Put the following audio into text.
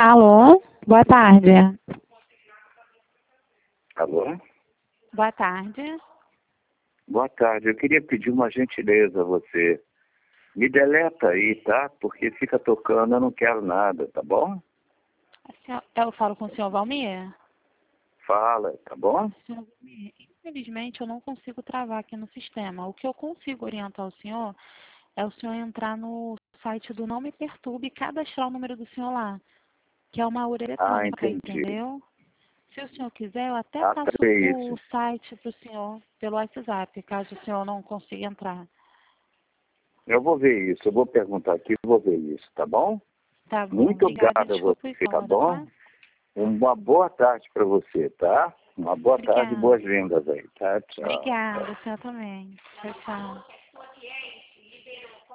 Alô? Boa tarde. Alô? Boa tarde. Boa tarde. Eu queria pedir uma gentileza a você. Me deleta aí, tá? Porque fica tocando, eu não quero nada, tá bom? Eu falo com o senhor Valmir? Fala, tá bom? Senhor Valmir, infelizmente eu não consigo travar aqui no sistema. O que eu consigo orientar o senhor é o senhor entrar no site do Não Me Perturbe e cadastrar o número do senhor lá, que é uma urna Ah, eletrônica, entendi. entendeu? Se o senhor quiser, eu até Ah, passo peraí, o site para o senhor pelo WhatsApp, caso o senhor não consiga entrar. eu vou ver isso. Eu vou perguntar aqui, eu vou ver isso, tá bom? Tá bom, Muito obrigada. obrigado a Desculpa o você, tá incômodo, bom? tá? Uma boa tarde para você, tá? Uma boa tarde e Obrigada. boas-vindas aí, tá? Tchau. Obrigada, o senhor também. Tchau, tchau.